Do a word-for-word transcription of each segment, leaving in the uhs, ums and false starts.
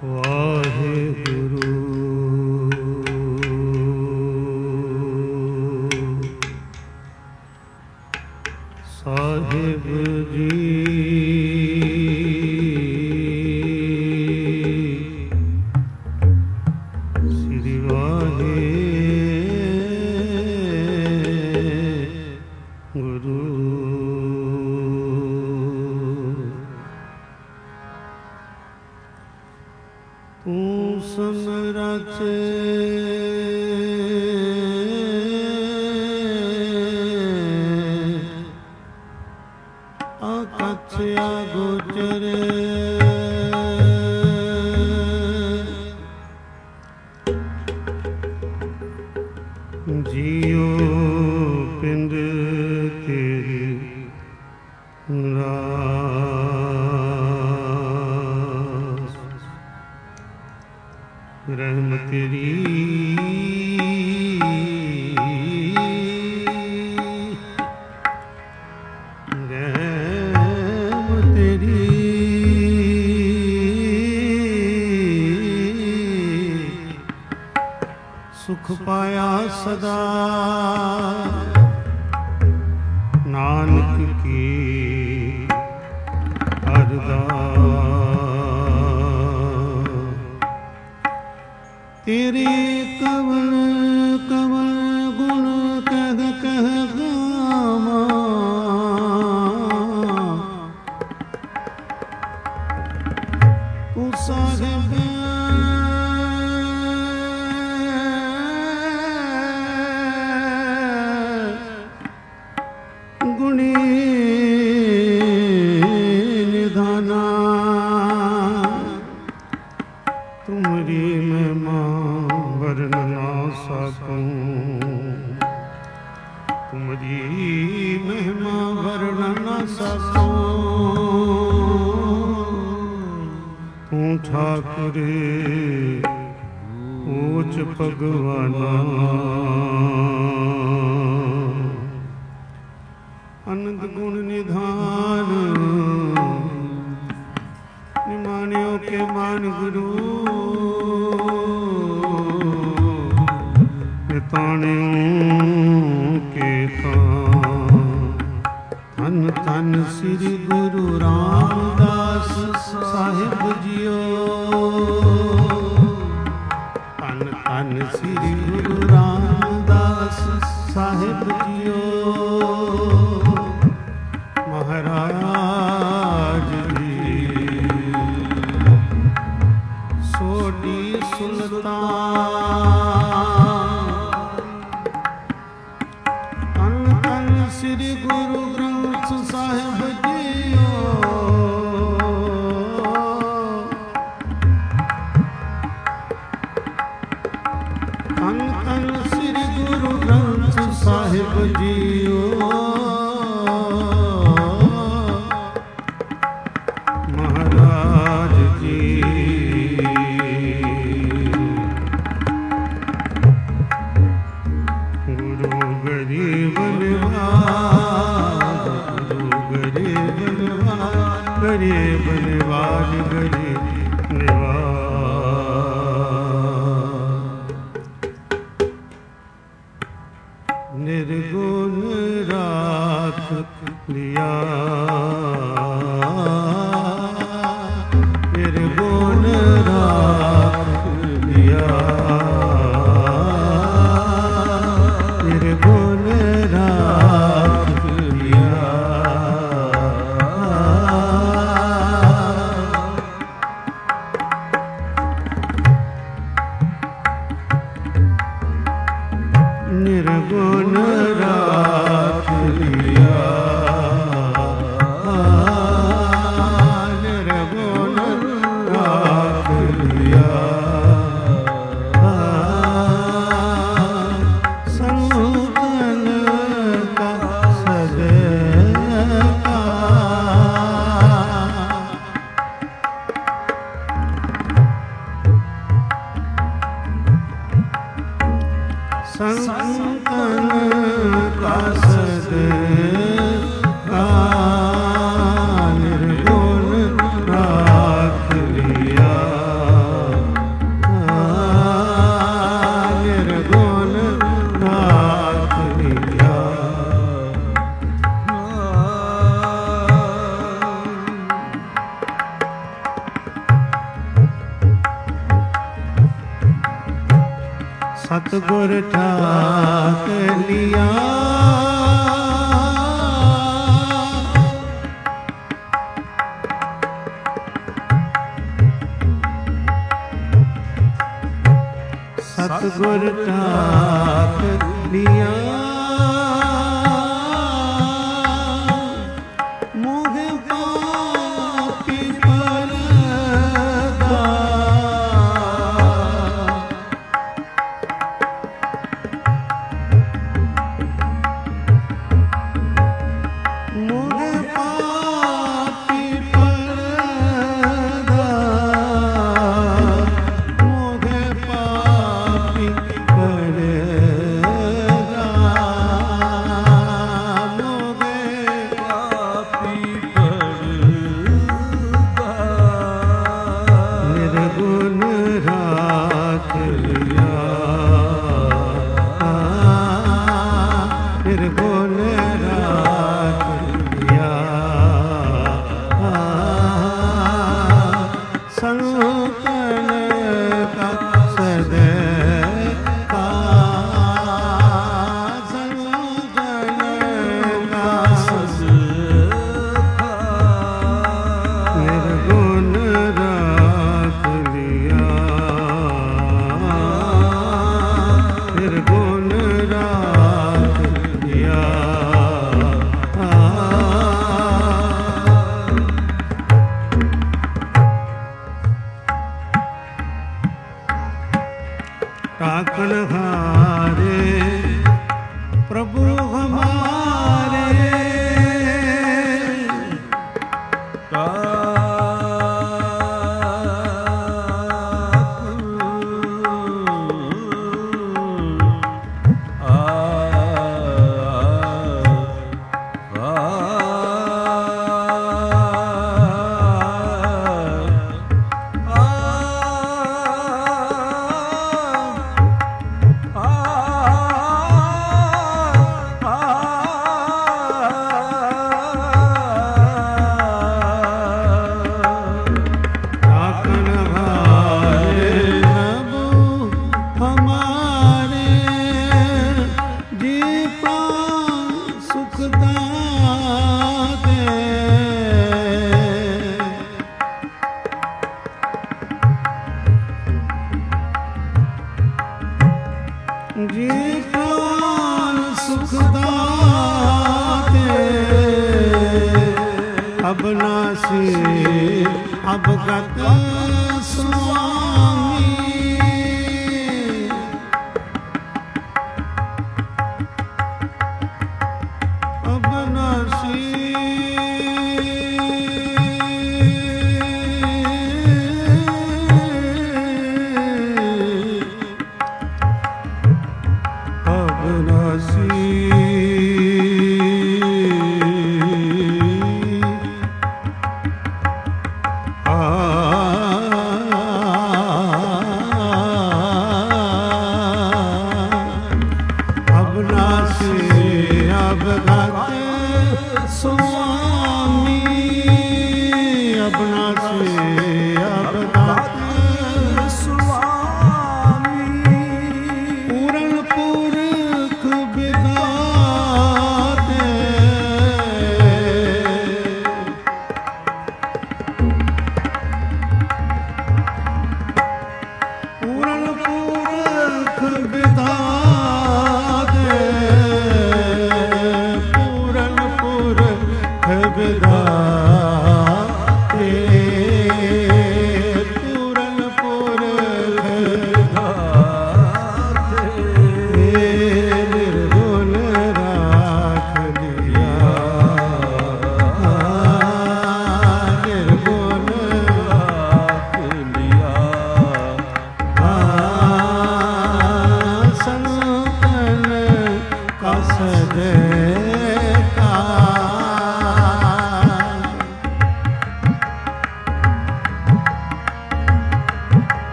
वाहेगुरु साहिब जी श्री वाहेगुरु तू सन रचे आकछया गोचरे जियो पिंड तेरी रास रहम तेरी सुख पाया सदा नानक की अरदास तेरे कवल कवल गुण कह कह गामा तू साहिब गुणी निधाना तुम्हारी महिमा वर्ण ना सकूं तुम्हारी महिमा वर्ण ना सकूं तू ठाकुर ऊंच भगवाना अनंत गुण निधान निमानियों के मान गुरु नितानियों के धन धन श्री गुरु रामदास साहिब जियो धन धन श्री गुरु रामदास साहिब जियो महाराज जी सोडी सुल्तान तन तन श्री गुरु ग्रंथ साहिब जियो तन तन श्री गुरु ग्रंथ साहिब जियो गरीब निवाज गरीब निवाज निर्गुण राख लिया निर्गुण राख लिया निर्गुण राख लिया ਸਤਿਗੁਰ ਠਾਕ ਲਿਆ ਸਤਿਗੁਰ ਠਾਕ ਲਿਆ टाकन हारे प्रभु हमारे अबनासी अवगत स्वामी अबनासी अबनासी आ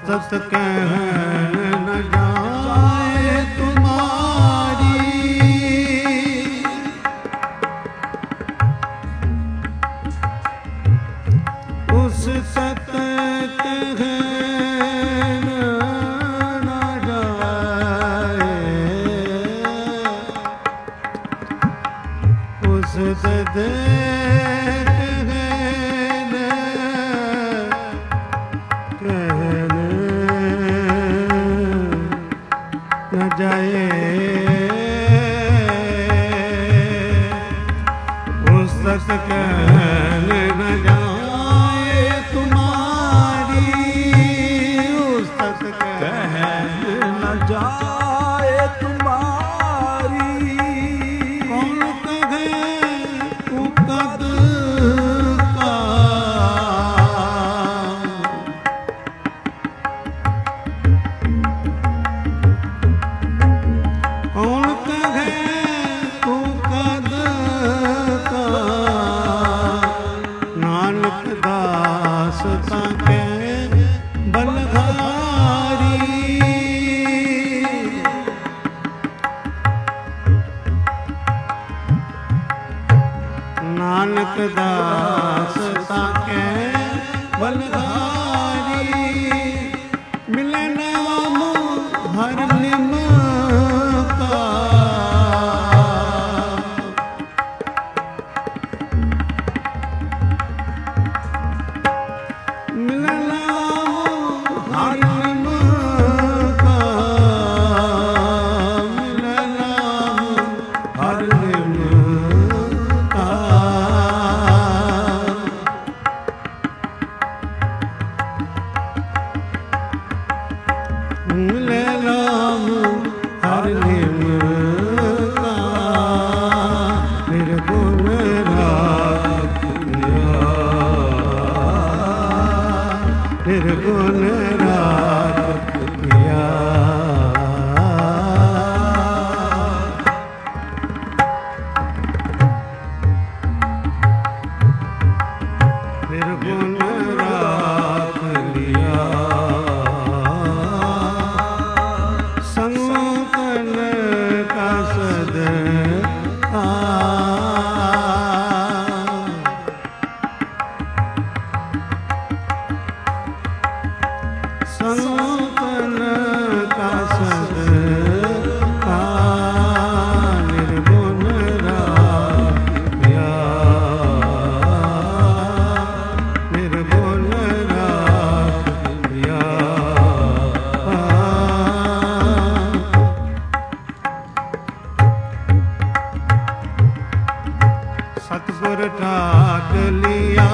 सत कहन न जाए तुम्हारी, उस सत कहन न जाए, उस सत जाए, उस सत कहन न जाए तुम्हारी, उस सत कहन न जाए तुम्हारी। कौन कहे तू कद का, कौन कहे तू कद का, नानक दास ताके बलहारी। नानक दास ताके बलहारी, मिले नाम हर निम का, मिले नाम हर निम का, मिले नाम हर निम का। मिले राम हर निम का, निर्गुण राग लिया, निर्गुण राग लिया। निर्गुण राग लिया, संतन का सदका, संतन का सदका, निर्गुण राग लिया, निर्गुण राग लिया। सतगुर ठाक लिया,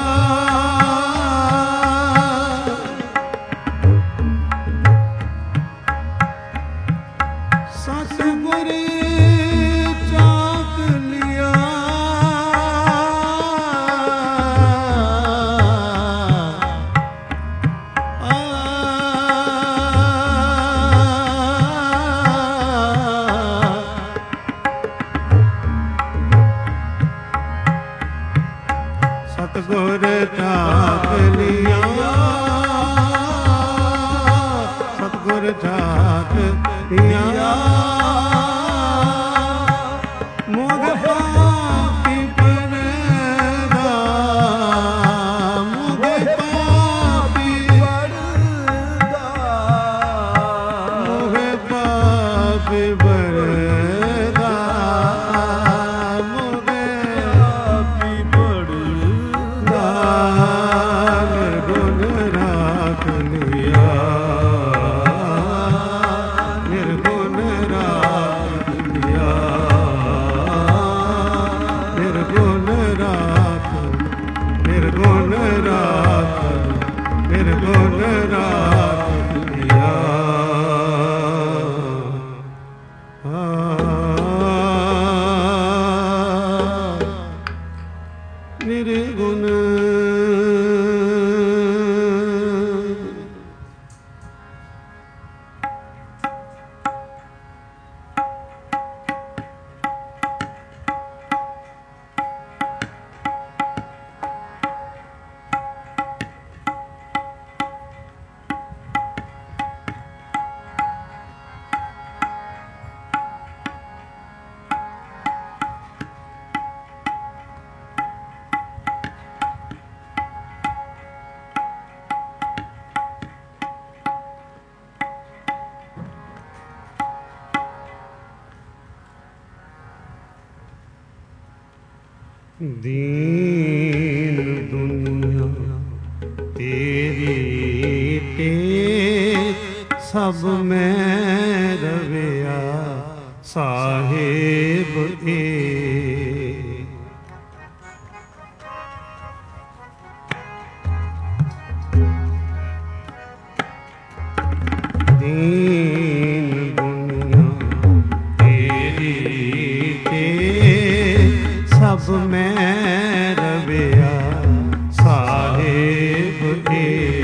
सतगुर चाक लिया, आ, सतगुर ठाक लिया, सतगुर ठाक लिया, मोह पापी परदा, मोह पापी परदा, मोह पापी परदा, मोह पापी परदा, निर्गुण राख लिया, निर्गुण राख लिया, निर्गुण राख, निर्गुण राख, निर्गुण राख लिया। दीन दुनिया तेरी ते सब में रविया साहिब ए। दीन दुनिया तेरी ते सब में रविया साहिब ए।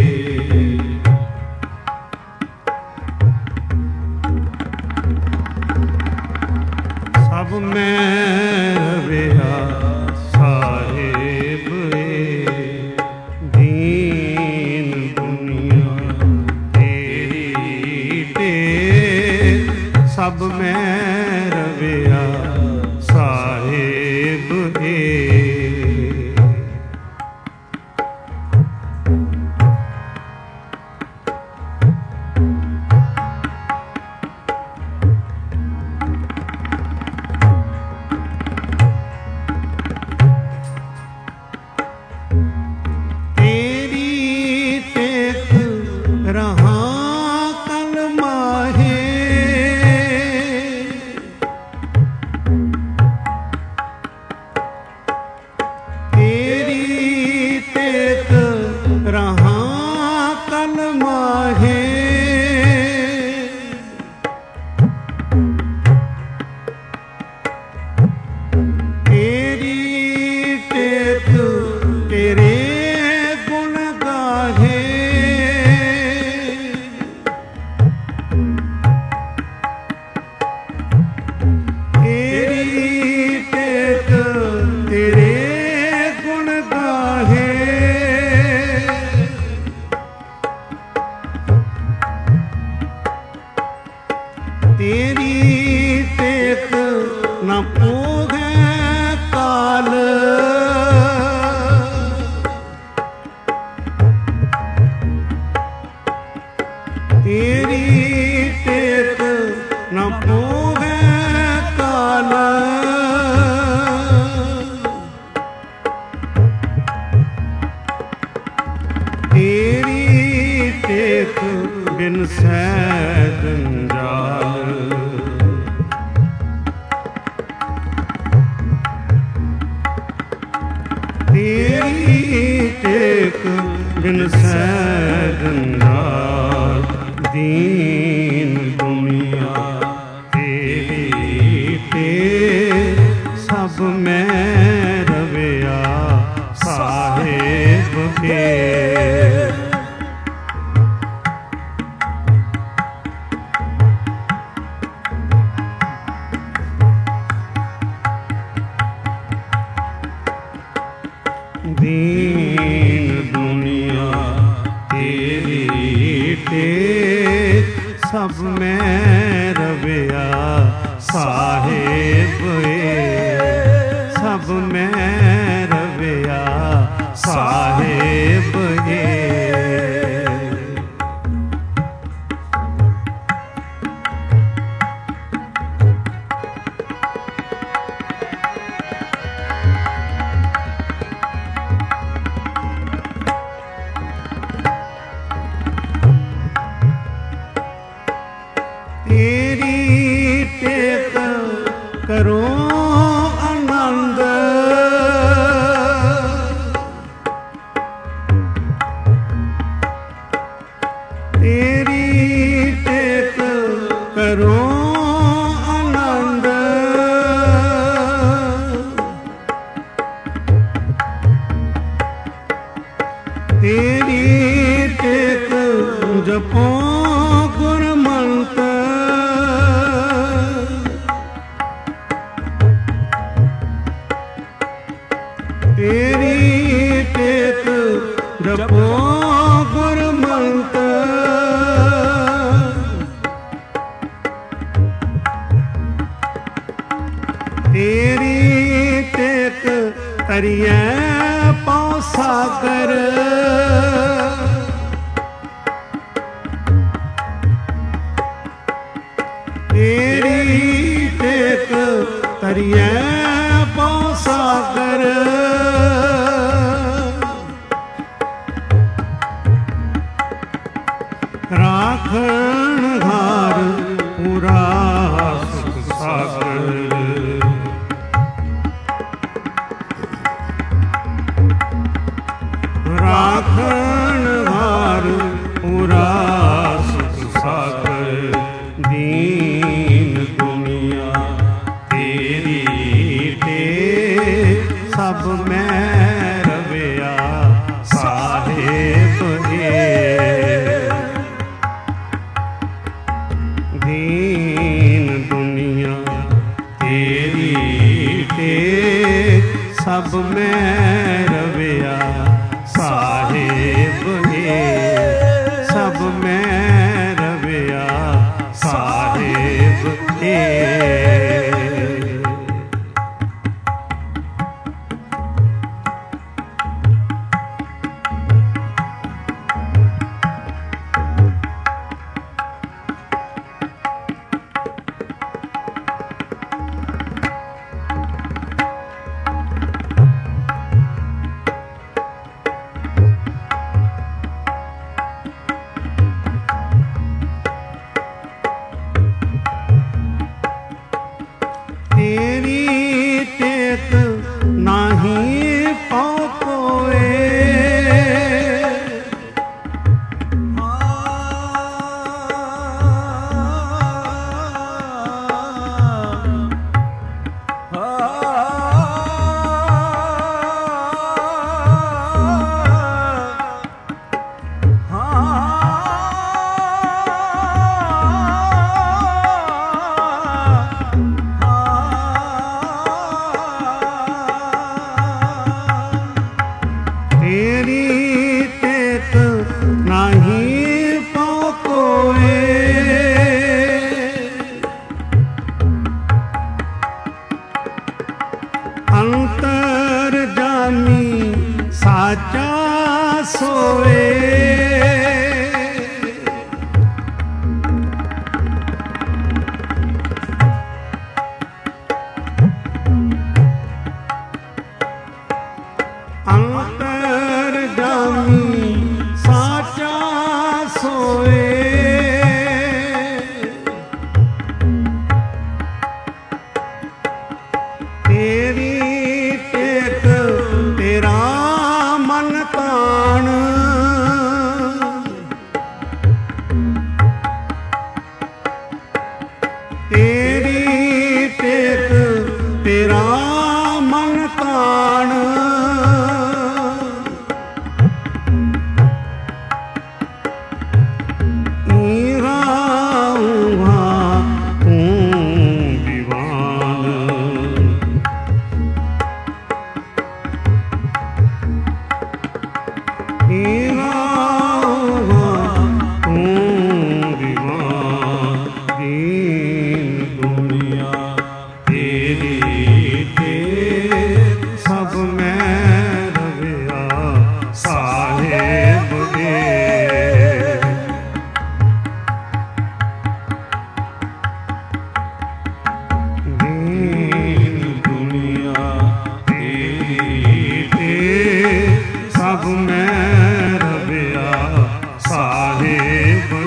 सब में रविया साहिब ए। दीन दुनिया तेरी ते सब में रविया साहिब ए। तेरी टेक न पोगे काल, तेरी टेक न पोगे काल। तेरी टेक बिन सैद जंजाल, तेरी टेक बिन सैद जंजाल। दीन दुनिया तेरी टेक सब में रविया साहिब के। दीन दुनिया तेरी टेक सब में रविया साहिब ए। सब में रविया साहिब ए। तेरी टेक करो आनंद, तेरी टेक करो आनंद। तेरी टेक जपो गुरमंत्र, तेरी टेक जपो गुरमंत्र। तेरी टेक करिए पाँव सागर, तेरी टेक करिए पाँव सागर। ਸਾਗਰ ਰਾਖਣ ਹਾਰ ਪੂਰਾ ਸੁਖ ਸਾਗਰ ਰਾਖਣ ਹਾਰ ਪੂਰਾ ਸੁਖ ਸਾਗਰ ਦੀਨ ਦੁਨੀਆ ਤੇਰੀ ਤੇ ਸਭ ਮੈਂ ਰਵਿਆ ਸਾਹਿਬ ਦੀਨ ਦੁਨੀਆ ਤੇਰੀ ਤੇ ਸਭ ਮੈਂ ਰਵਿਆ ਸਾਹਿਬ ਸਭ ਮੈਂ ਰਵਿਆ ਸਾਹਿਬ ਤੇਰੀ ਟੇਕ ਨਾਹੀ ਪਉ ਕੋਏ ਤੇਰੀ ਟੇਕ ਨਾਹੀ ਪਉ ਕੋਏ ਅੰਤਰ ਜਾਮੀ ਸਾਚਾ ਸੋਏ ਅੰਤਰ ਜਾਮੀ ਸਾਚਾ ਸੋਏ ਤੇਰੀ ਟੇਕ ਤੇਰਾ ਮਨ ਤਾਣ ਤੇਰੀ ਟੇਕ ਤੇਰਾ ਮਨ ਤਾਣ ਸਭ ਮੈਂ ਰਵਿਆ ਸਾਹਿਬ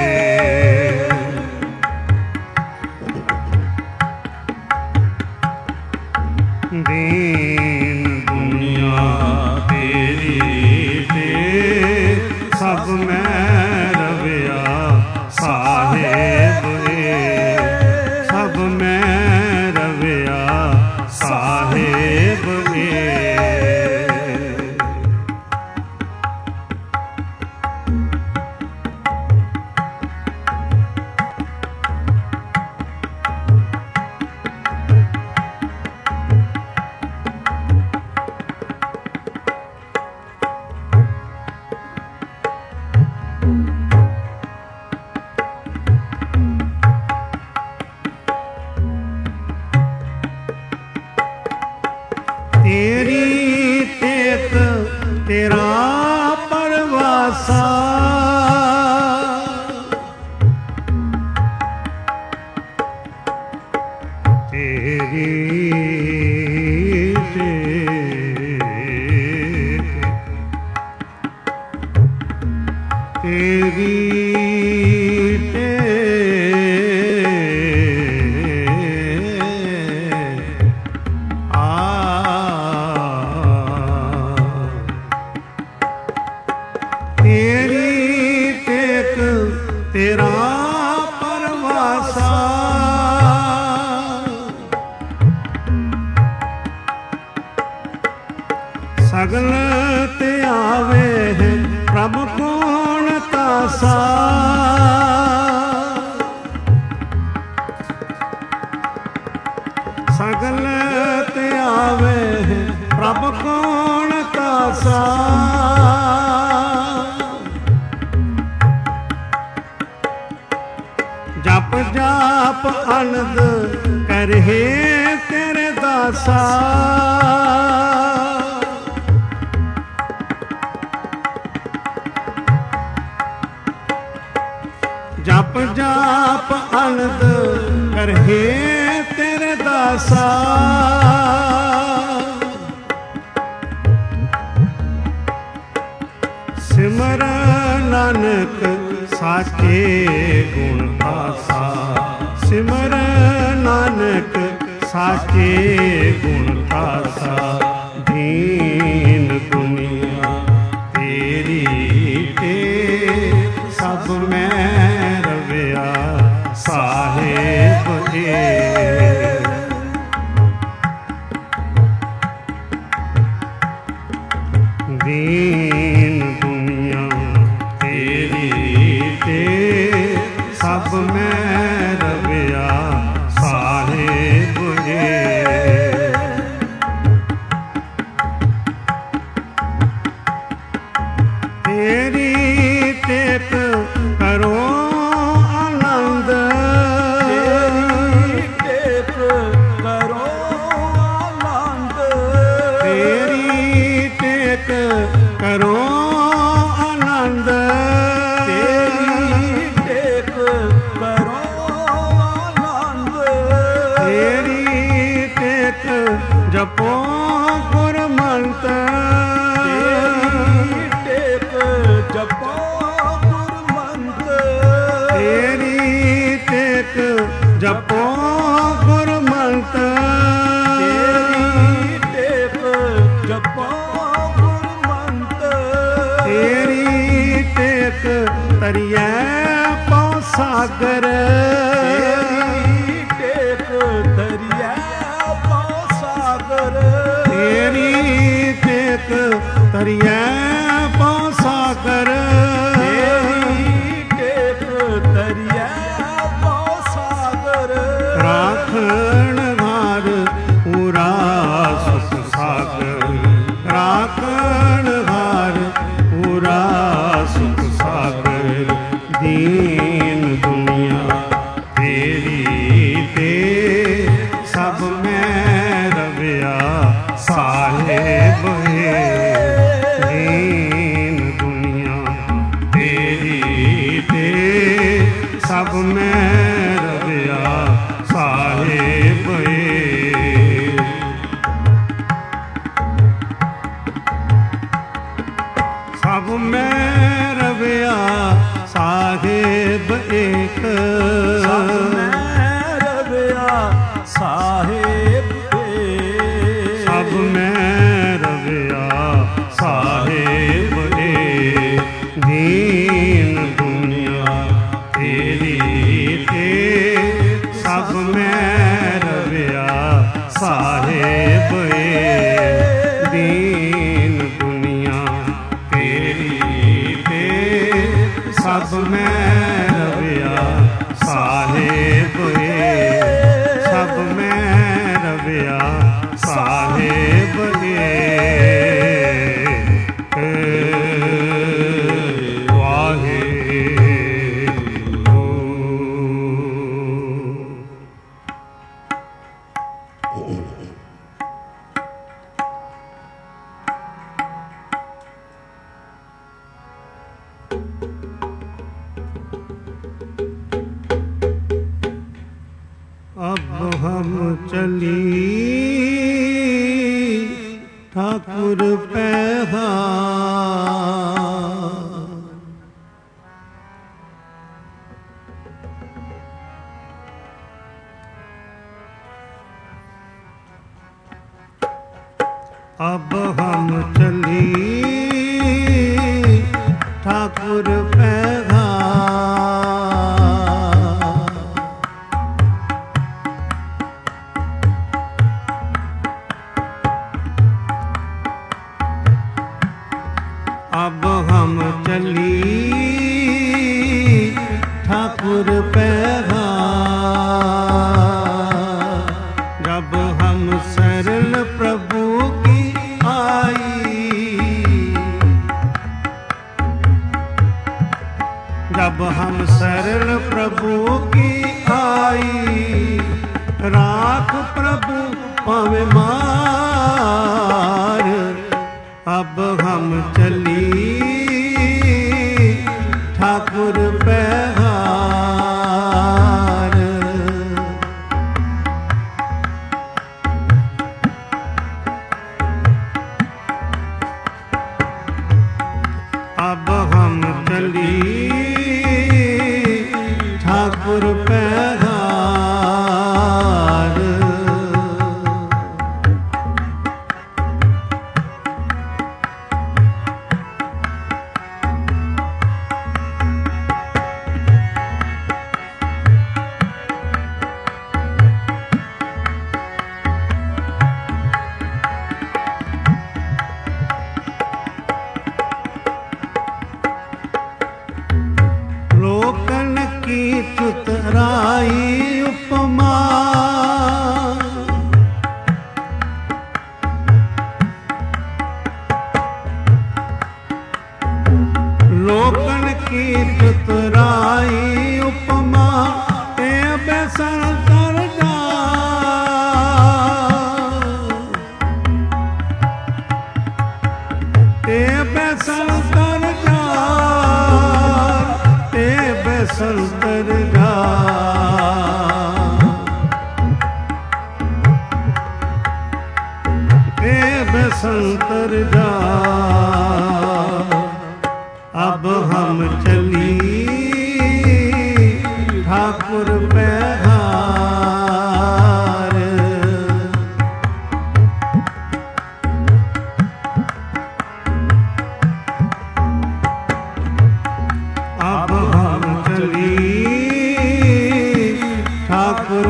ਦੀਨ ਦੁਨੀਆ ਤੇਰੀ ਤੇ ਸਭ ਮੈਂ ਰਵਿਆ ਸਾਹਿਬ ਸਭ ਮੈਂ ਰਵਿਆ ਸਾਹਿਬ ਤੇਰੀ ਟੇਕ ਤੇਰਾ ਪਰਵਾਸਾ ਤੇਰੀ ਟੇਕ सगल ते आवे प्रभ कौन तासा। जप जाप आनंद करहे तेरे दासा। जप जाप आनंद करहे तेरे दासा। सिमर नानक साचे गुण पासा। सिमर नानक साचे गुण पासा। दीन दुनिया तेरी ते सब मैं रविया साहेब ए। दीन दुनिया तेरी ते सब मैं रविया साहेब ए। तेरी टेक करो आनंद। तेरी टेक करो आनंद। तेरी टेक करो आनंद। तेरी टेक करो आनंद। तेरी टेक जपो गुरमंत्र। तेरी टेक जपो गुरमंत्र। तेरी टेक जपो गुरमंत्र। तेरी टेक जपो गुरमंत्र। तेरी टेक तरिए पाँव सागर। तेरी टेक दरिया पाँव सागर। तेरी टेक तरिए पाँव सागर। तेरी टेक दरिया पाँव सागर। राखण हार पूरा सुख सागर। राखण हार पूरा सुख सागर। दीन दुनिया तेरी ते सब मैं रविया साहेब ए। दीन दुनिया तेरी ते सब मैं रविया साहेब ए। सब मैं रविया साहेब एक। सब मैं रविया साहेब ए। सब मैं रविया साहेब ए। दीन दुनिया तेरी ते सब मैं रविया साहेब ए। दीन दुनिया तेरी ते सब मैं रविया साहेब ए। सब मैं रविया साहेब अब हम चली ठाकुर पैहा। अब हम चली ठाकुर पैहा। अब हम चली ठाकुर पैहा। जब राख प्रभु पावे मार। अब हम चली ठाकुर पैहार। अब हम चली ठाकुर पैहार। लोकन की चुतराई उपमा, लोकन की चुतराई उपमा ते बेसन कर जा। ते बेसन कर जा, ते बेसंतर जा। ते बेसंतर जा। अब हम चली ठाकुर पैहार। अब हम चली ठाकुर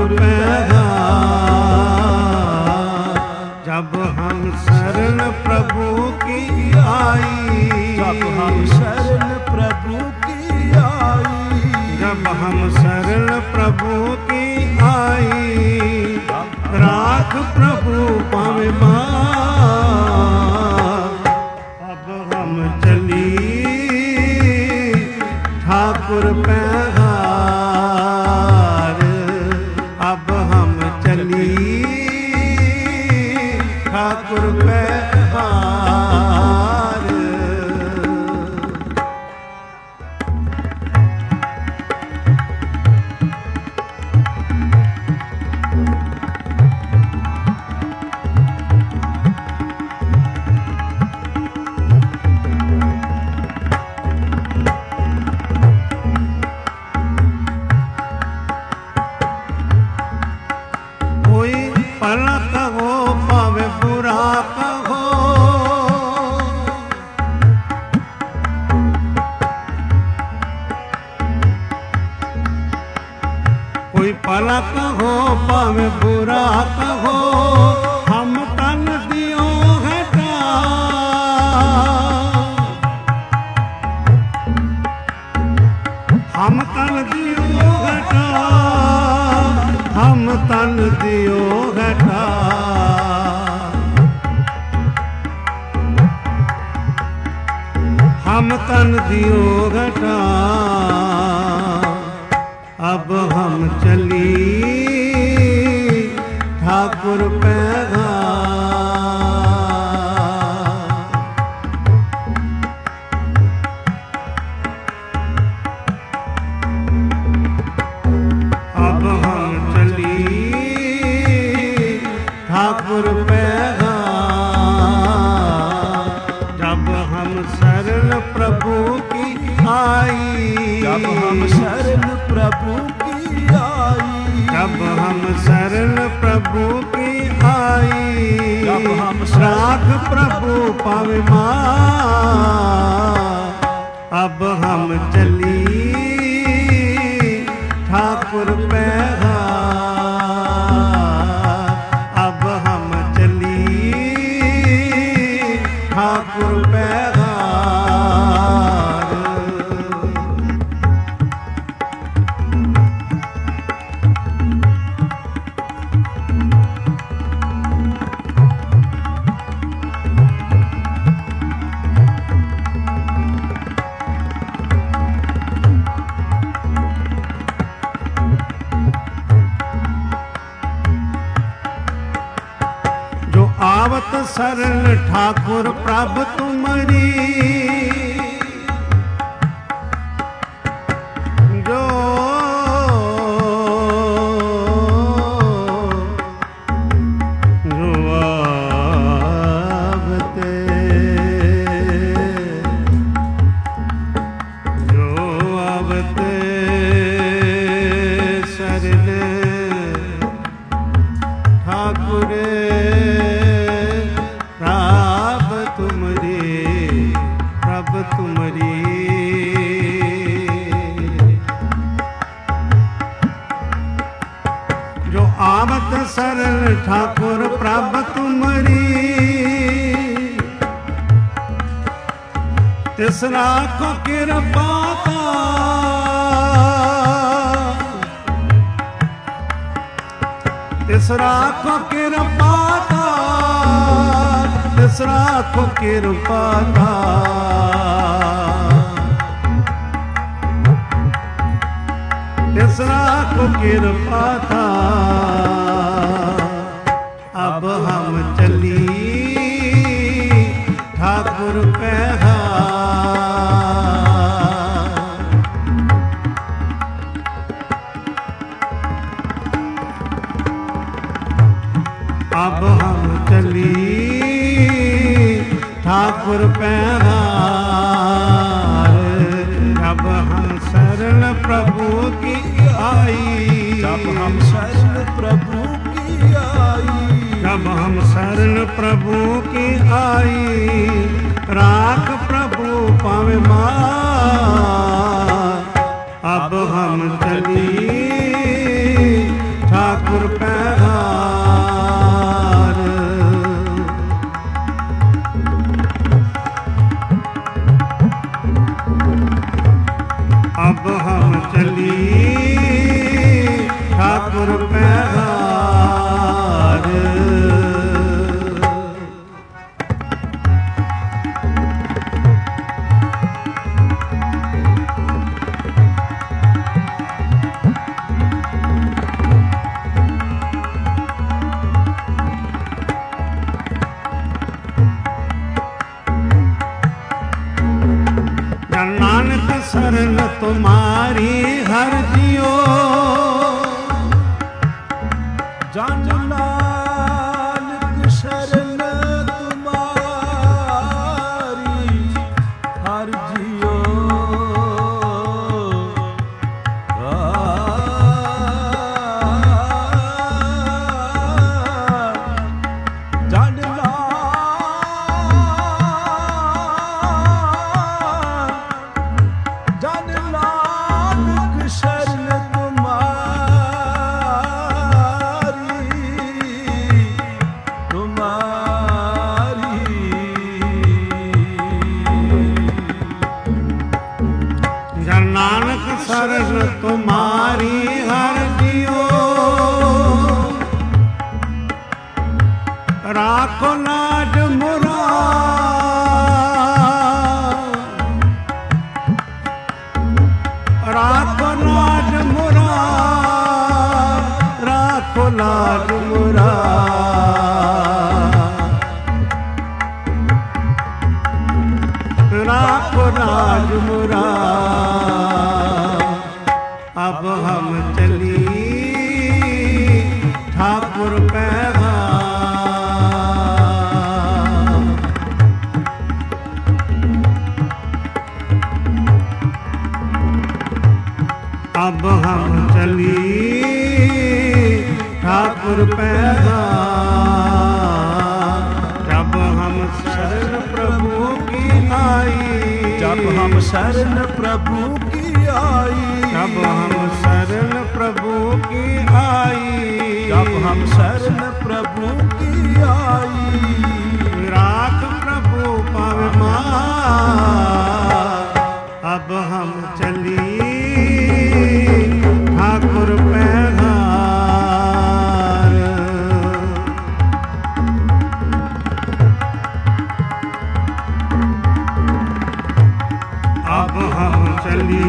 पैहार। जब हम शरण प्रभु की आई, जब हम शरण प्रभु की आई, जब हम शरण प्रभु की आई। राख प्रभु पावे मार। अब हम चली ठाकुर पैहार। अब हम चली ठाकुर पैहार। कोई भला कहो पावे बुरा कहो, कोई भला कहो पावे बुरा कहो। हम तन दियो घटा, हम तन दियो घटा। हम तन दियो घटा। हम तन दियो घटा। अब हम चली ठाकुर पैहार। अब हम चली ठाकुर पैहार। जब हम शरण प्रभु की आई, जब हम शरण प्रभु की आई, जब हम शरण प्रभु की आई। जब हम राख प्रभु पावे मार। अब हम चली ठाकुर पैहार। अब हम चली ठाकुर पैहार। आवत सरल ठाकुर प्रभ तुमरी जो जो आवते जो आवते सरल ठाकुर प्रभ तुमरी प्रभ तुमरी जो आवत सरल ठाकुर प्रभ तुमरी तिसरा को कृपा तिसरा को कृपा तिसरा को कृपा तिसरा को कृपा था अब हम चली ठाकुर पैहा अब हम चली ठाकुर पैहार अब हम शरण प्रभु की आई जब हम शरण प्रभु की आई जब हम शरण प्रभु की आई राख प्रभु पावे मार अब हम चली ठाकुर पैहार अब हम चली ठाकुर पैहार नानक शरण तुम्हारी हर जियो जान नानक शरण तुम्हारी हर जियो जान जान नानक शरण तुम्हारी तुम्हारी जन नानक शरण तुम्हारी हर जियो राखो लाज मुरा राखो लाज मुरा राखो लाज मुरा राखो लाज मुरा अब हम चली ठाकुर पैहार अब हम चली ठाकुर पैहार जब हम शरण प्रभु की आई जब हम शरण प्रभु की आई जब हम शरण प्रभु की आई जब हम शरण प्रभु की आई राख प्रभु पावे मार अब हम चली ठाकुर पैहार अब हम चली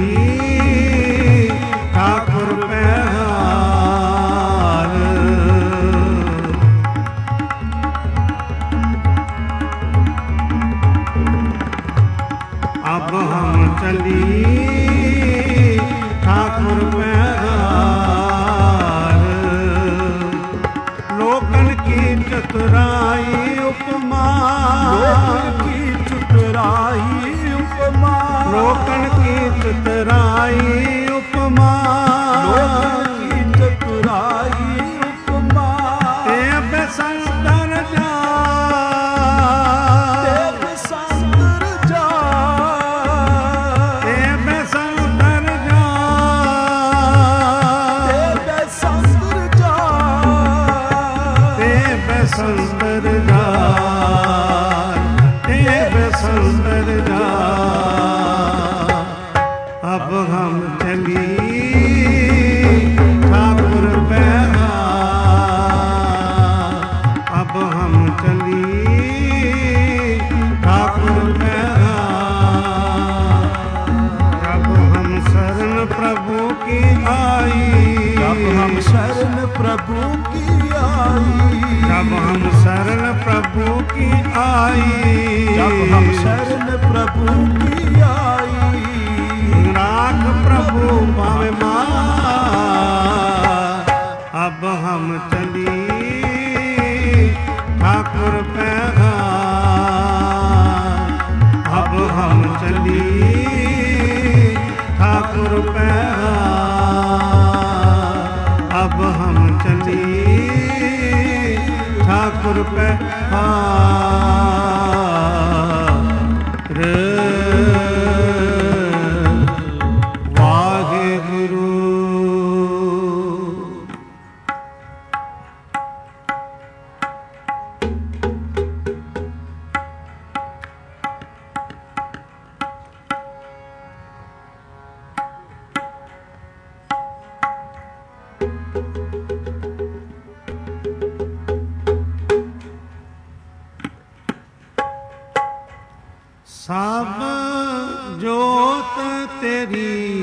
ठाकुर पैहार चतुराई उपमा, रोकन की चतुराई उपमा, रोकन की चतुराई उपमा, रोकन की चतुराई उपमा। ते बेसंतर जा, ते बेसंतर जा, ते बेसंतर जा, ते बेसंतर जा, ते बेसंतर जा, ते बेसंतर जा। अब हम चली ठाकुर पैरा, अब हम चली ठाकुर पैरा। जब हम शरण प्रभु की आई, जब हम शरण प्रभु की आई, जब हम शरण प्रभु की आई, जब हम शरण प्रभु की आई, राख प्रभु पावे मां। अब हम चली ठाकुर पैरा, अब हम चली ठाकुर पैरा, अब हम चली ठाकुर पैरा। सब जोत तेरी,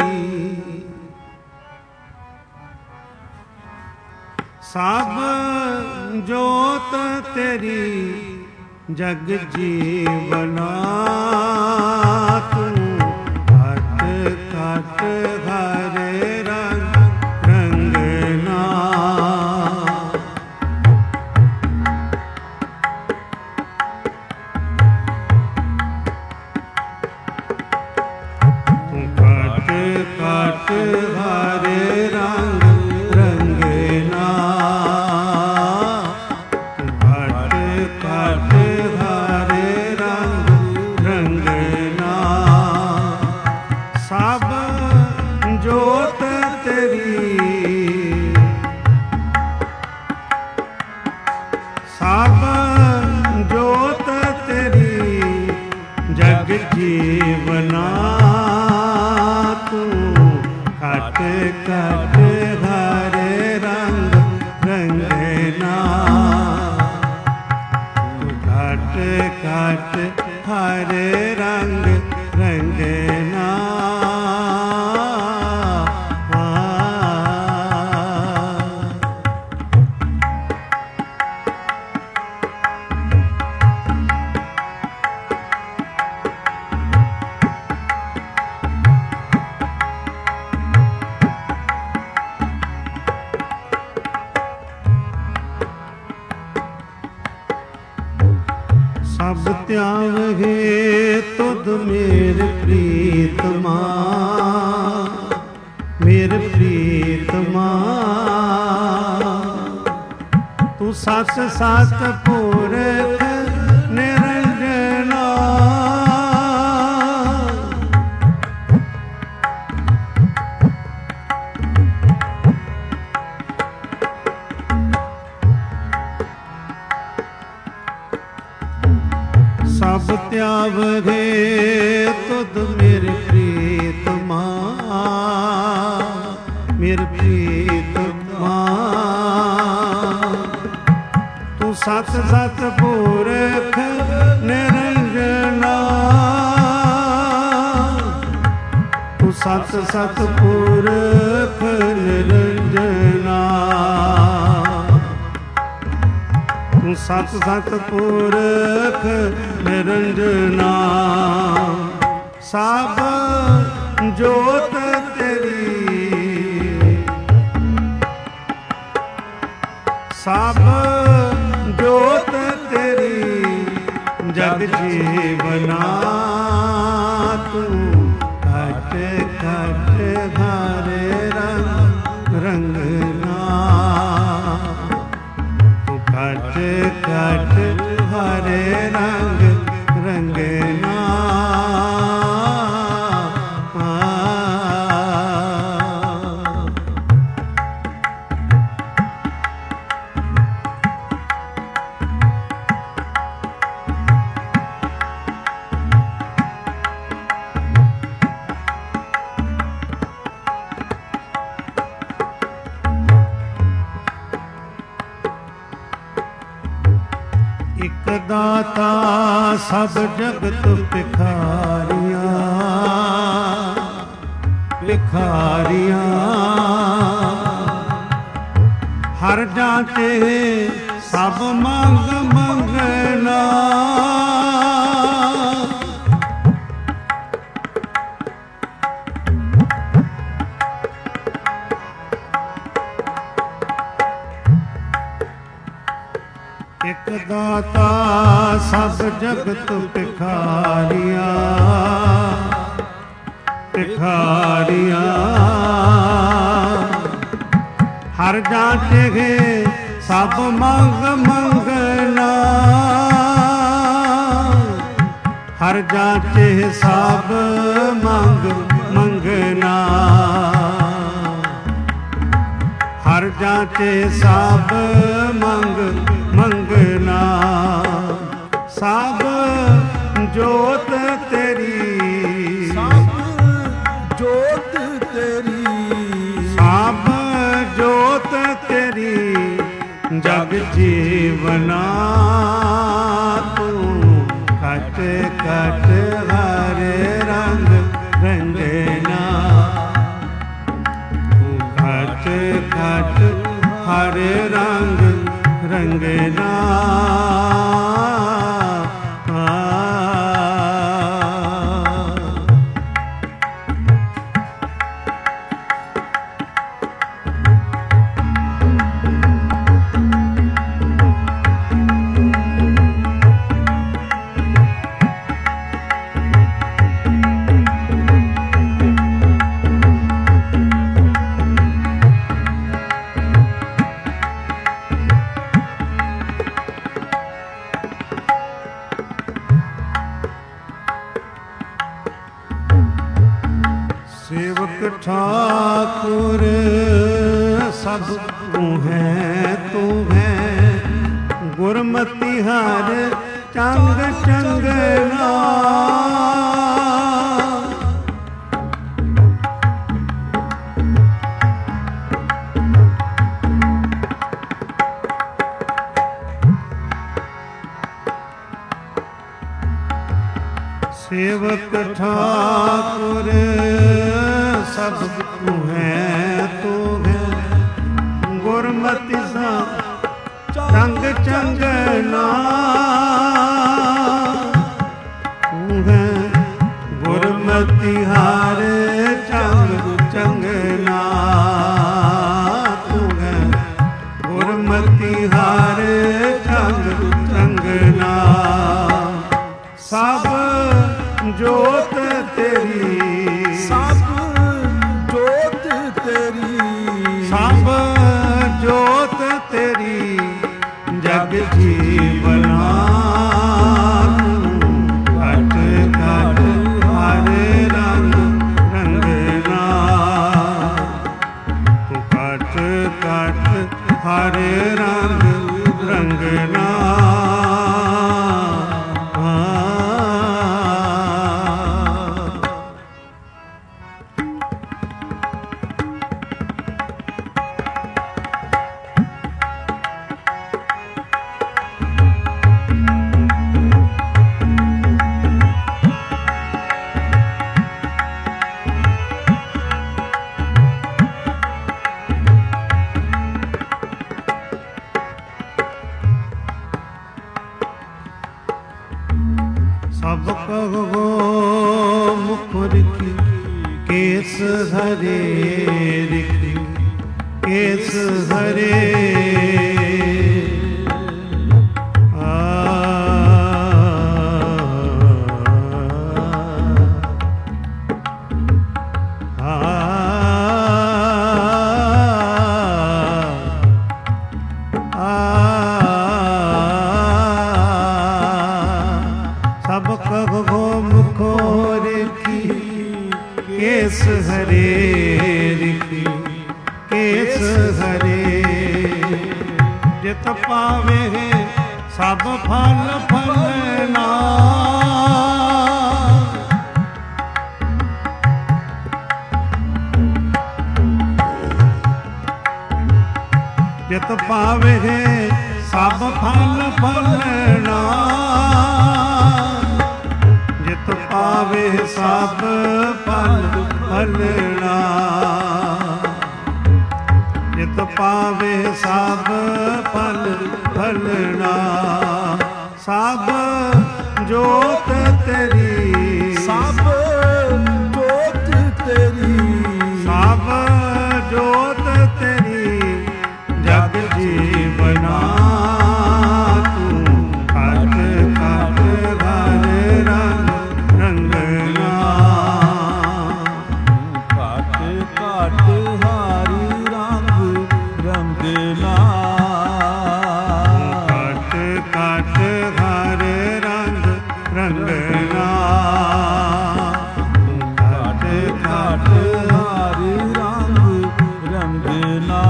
सब जोत तेरी जग जीवना, तू घट घट हरे रंग रंगना। काट हरे रंग रंगना, काट काट हरे रंग रंगना। सब जोत तेरी, सब जोत तेरी जग जीवना, काट काट हरे रंग रंगना, काट काट हरे रंग रंगना। सब त्याग है तुद मेरे प्रीतमा, मेरे प्रीतमा। तू सच सच पूरख निरंजना, सब त्याग है तुद मेरे प्रीतमा, मेरे प्रीतमा। तू सत सत पूरख निरंजना, तू सत सत पूरख निरंजना। तू सत सत पूरख निरंजना। सब जोत तेरी, सब ਜੋਤ ਤੇਰੀ ਜਗ ਜੀਵਨਾ ਤੂੰ ਘਟ ਘਟ ਹਰੇ ਰੰਗ ਰੰਗਨਾ ਤੂੰ ਘਟ ਘਟ ਹਰੇ ਰੰਗ ਰੰਗਨਾ ਇਕ ਦਾਤਾ ਸਭ ਜਗਤ ਭਿਖਾਰੀਆਂ ਭਿਖਾਰੀਆਂ ਹਰ ਜਾਂਚੇ ਸਭ ਮੰਗ ਮੰਗਣਾ ਇਕ ਦਾਤਾ ਸਭ ਜਗਤ ਭਿਖਾਰੀਆਂ ਭਿਖਾਰੀਆਂ ਹਰ ਜਾਂਚੇ ਸਭ ਮੰਗ ਮੰਗਣਾ ਹਰ ਜਾਂਚੇ ਸਭ ਮੰਗ ਮੰਗਣਾ ਹਰ ਜਾਂਚੇ ਸਭ ਮੰਗ ਮੰਗਣਾ ਸਭ ਜੋਤ ਤੇਰੀ ਸਭ ਜੋਤ ਤੇਰੀ ਸਭ ਜੋਤ ਤੇਰੀ ਜਗ ਜੀਵਨਾ ਤੂੰ ਘਟ ਘਟ ਹਰੇ ਰੰਗ ਰੰਗਨਾ ਤੂੰ ਘਟ ਘਟ ਹਰੇ ਰੰਗ ਰੰਗਨਾ ਸੇਵਕ ਠਾਕੁਰ ਸਭ ਤੂੰ ਹੈ ਤੂੰ ਹੈ ਗੁਰਮਤਿ ਹਰ ਚੰਗ ਚੰਗਨਾ ਸੇਵਕ ਠਾਕੁਰ ਸਭ ਤੂੰ ਹੈ ਤੂੰ ਹੈ ਗੁਰਮਤਿ ਸਾ ਚੰਗ ਚੰਗਨਾ ਤੂੰ ਹੈ ਗੁਰਮਤਿ ਹਰ ਚੰਗ ਚੰਗਨਾ ਤੂੰ ਹੈ ਗੁਰਮਤਿ ਹਰ ਚੰਗ ਚੰਗਨਾ ਸਭ ਜੋਤ ਤੇਰੀ ਸਭ ਜੋਤ ਤੇਰੀ ਸਭ ਜੋਤ ਤੇਰੀ ਜਗ ਜੀਵਨਾ ਤੂੰ ਘਟ ਘਟ ਹਰੇ ਰੰਗ ਰੰਗਨਾ ਤੂੰ ਘਟ ਘਟ ਹਰੇ ਰੰਗ ਰੰਗਨਾ ਸਭ ਕਹੋ ਮੁਖ ਰਿਖੀ ਕੇਸ ਹਰੇ ਰਿਖੀ ਕੇਸ ਹਰੇ ਸਭ ਕਹੋ ਮੁਖੋ ਰੇਖੀ ਕੇਸ ਹਰੇ ਰਿਖੀ ਕੇਸ ਹਰੇ ਜਿਤ ਪਾਵੇ ਸਭ ਫਲ ਫਲਣਾ ਜਿਤ ਪਾਵੇ ਸਭ ਫਲ ਫਲਣਾ ਜਿਤ ਪਾਵੇ ਸਭ ਫਲ ਫਲਣਾ ਜਿਤ ਪਾਵੇ ਸਭ ਫਲ ਫਲਣਾ ਸਭ ਜੋਤ ਤੇਰੀ ਸਭ ਜੋਤ ਤੇਰੀ ਸਭ ਜੋਤ ਤੇਰੀ ਜਗ ਜੀਵਨਾ ਤੂੰ ਘਟ ਘਟ ਘਰ ਰੰਗ ਰੰਗਨਾ ਘਟ ਘਟ ਹਾਰੀ ਰੰਗ ਰੰਗਨਾ ਘਟ ਘਟ ਘਰ ਰੰਗ ਰੰਗਨਾ ਘਟ ਘਟ ਹਾਰੀ ਰੰਗ ਰੰਗਨਾ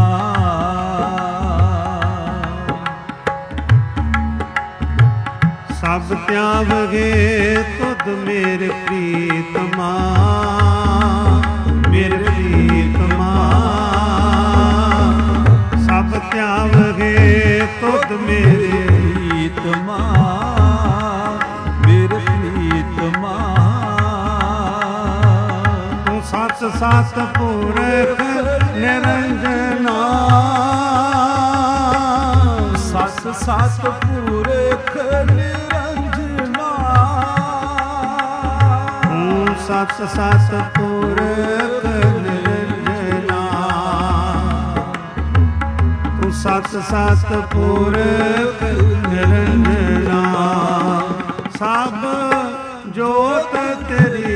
ਸਭ ਤਿਆਵਗੇ ਤੁਧ ਮੇਰੇ ਪ੍ਰੀਤਮਾ ਮੇਰੇ ਪ੍ਰੀਤਮਾ ਸਭ ਤਿਆਵਗੇ ਤੁਧ ਮੇਰੇ ਪ੍ਰੀਤਮਾ ਮੇਰੇ ਪ੍ਰੀਤਮਾ ਤੂੰ ਸਤ ਸਤ ਪੁਰਖ ਨਿਰੰਜਨਾ ਸਤ ਸਤ ਪੁਰਖ ਨਿਰੰਜਨਾ ਤੂੰ ਸਤ ਸਤ ਪੁਰਖ ਨਿਰੰਜਨਾ ਤੂੰ ਸਤ ਸਤ ਪੁਰਖ ਨਿਰੰਜਨਾ ਸਭ ਜੋਤ ਤੇਰੀ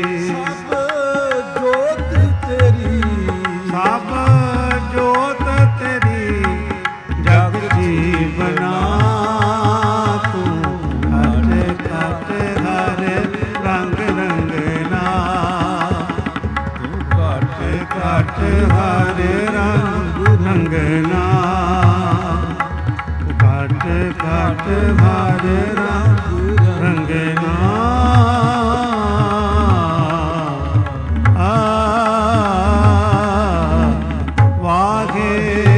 ਸਭ ਜੋਤ ਤੇਰੀ ਸਭ ਜੋਤ ਤੇਰੀ ਜਗ ਜੀਵਨਾ ਤੂੰ ਘਟ ਘਟ ਹਰ ਰੰਗ ਰੰਗਨਾ ਤੂੰ ਘਟ ਘਟ ਹਰ ਰੰਗ ਰੰਗਨਾ ਘਟ ਘਟ ਹਰ ਰੰਗ ਰੰਗਨਾ ਆ ਵਾਗੇ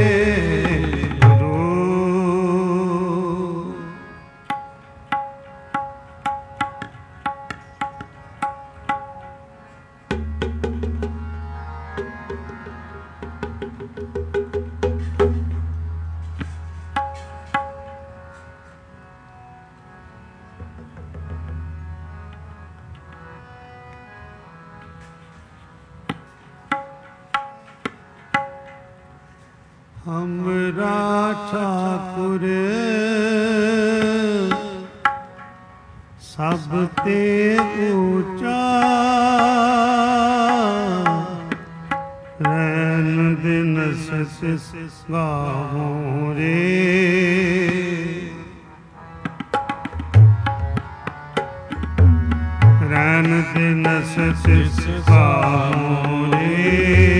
हमरा ठाकुर सब ते ऊंचा रैन दिन सस गाहो रे रैन दिन सस गाहो रे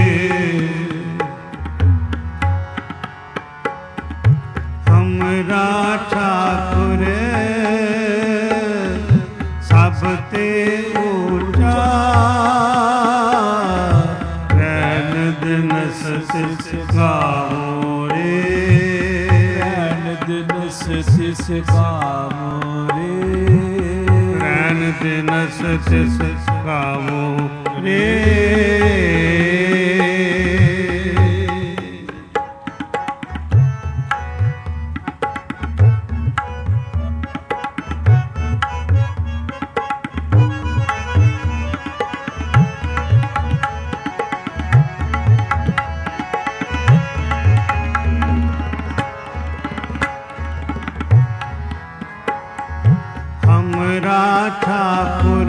हमरा ठाकुर सब ते ऊंचा रैन दिन सस गाहो रे ਰੈਣ ਦਿਨ ਸਿਸ ਗਾਵੋ ਰੇ रैन दिन सस गावो रे हमरा ठाकुर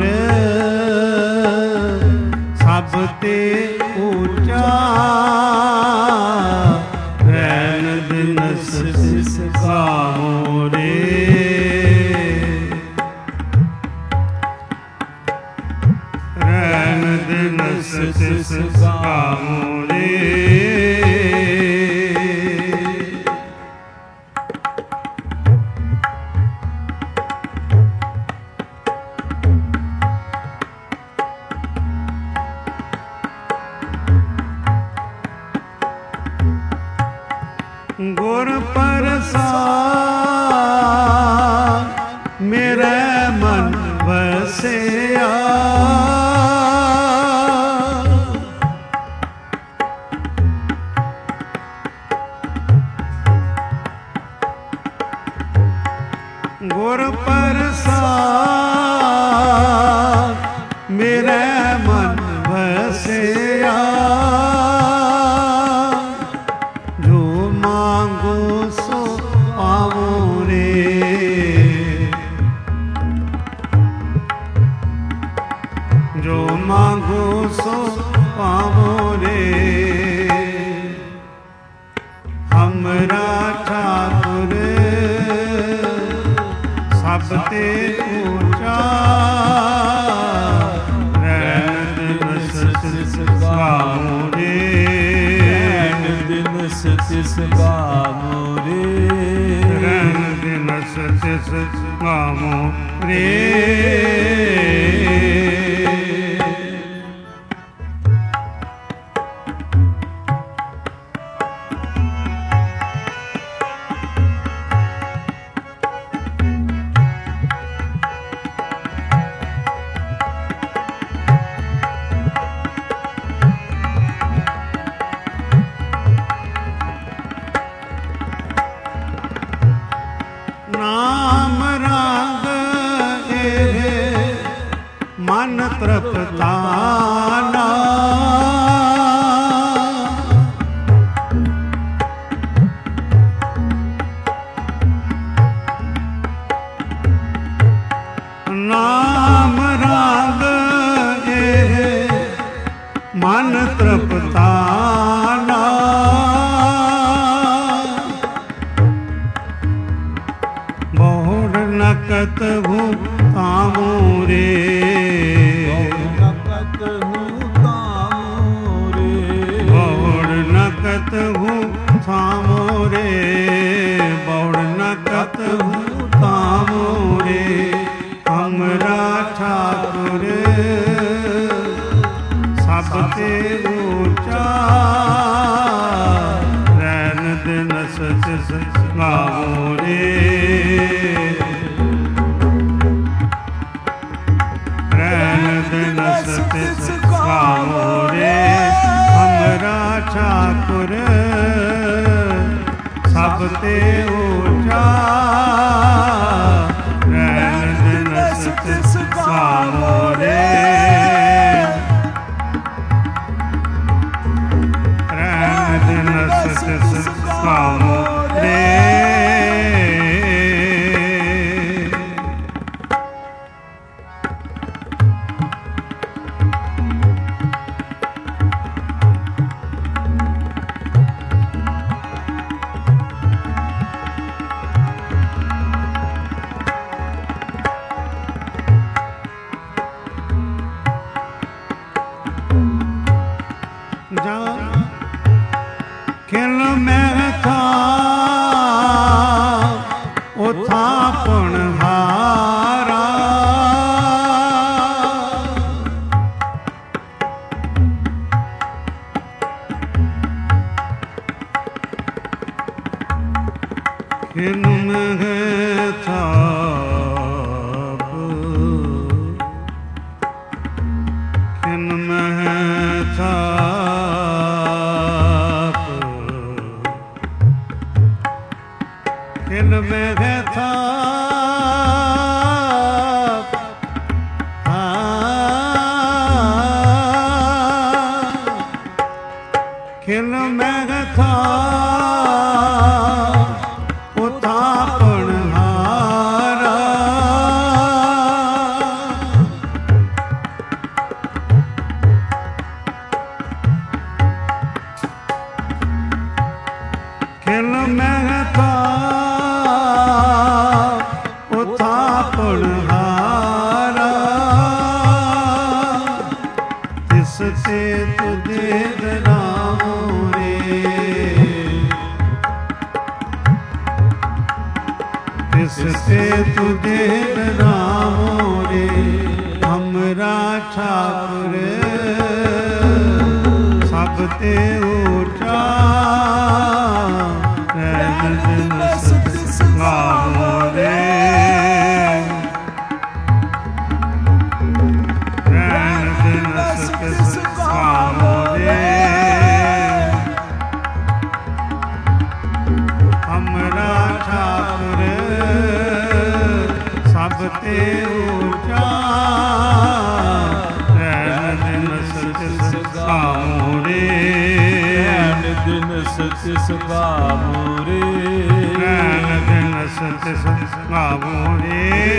सब ते ऊंचा रैन दिन ਤਿਸ ਗਾਵੋ ਰੇ। ਰੈਣ ਦਿਨਸ ਤਿਸ ਗਾਵੋ ਰੇ। ਗੁਰ ਪ੍ਰਸਾਦ ਮੇਰੇ ਮਨ ਵਸਿਆ। ਗੁਰ ਪ੍ਰਸਾਦ ਮੇਰੇ ਮਨ ਵਸਿਆ। ਜੋ ਮਾਂਗੋ ਸੋ ਪਾਵੋ ਰੇ। ਹਮਰਾ ਠਾਕੁਰ ਸਭ ਤੇ ਊਚਾ। ਰੈਣ ਦਿਨਸ ਤਿਸ ਗਾਵੋ ਰੇ। ਰੈਣ ਦਿਨਸ ਤਿਸ ਗਾਵੋ ਰੇ। ਰੈਣ ਦਿਨਸ ਤਿਸ ਗਾਵੋ ਰੇ। ਨਾਮ ਰੰਗ ਇਹ ਮਨ ਤ੍ਰਿਪਤਾਨਾ। ਨਾਮ ਰੰਗ ਇਹ ਮਨ ਤ੍ਰਿਪਤਾਨਾ। ਬਹੁੜ ਨਕਤ ਹੂੰ ਤਾਮੂ ਰੇ। ਨਕਤ ਹੂੰ ਤਾਮੂ ਰੇ। ਬਹੁੜ ਨਕਤ ਹੂੰ ਤਾਮੂ ਰੇ। ਬਹੁੜ ਨਕਤ ਹੂੰ ਤਾਮੂ ਰੇ। ਹਮਰਾ ਠਾਕੁਰ ਸਭ ਤੇ ਊਚਾ। ਰੈਣ ਦਿਨਸ ਤਿਸ ਗਾਵੋ ਰੇ। ਰੈਣ ਦਿਨਸ ਤਿਸ ਗਾਵੋ ਰੇ। ਹਮਰਾ ਠਾਕੁਰ ਸਭ ਤੇ ਊਚਾ। ਰੈਣ ਦਿਨਸ ਤਿਸ ਗਾਵੋ ਰੇ। ਰੈਣ ਦਿਨਸ ਤਿਸ ਗਾਵੋ ਰੇ। ਜਾ ਖਿਲ ਮੈਂ ਥਾ ਉਥਾ ਪੁਣ ਹਾਰਾ। ਖਿਲ ਮੈਂ ਥਾ ਖਿਲ ਮੈਂ ਥਾ ਖਿਲ ਮੈਂ ਥਾ। ਖਿਲ ਮੈਂ ਥਾ ਉਥਾ ਪਣ ਹਾਰਾ। ਖਿਲ ਮੈਂ ਥਾ तिसते तुझे डराओ रे हमरा ठाकुर सब ते ऊंचा रैन दिन सत गावो रे रैन दिन सत गावो रे हमरा ठाकुर सब ते ऊंचा रैन दिन सत गावो रे रैन दिन सत गावो रे रैन दिन सत गावो रे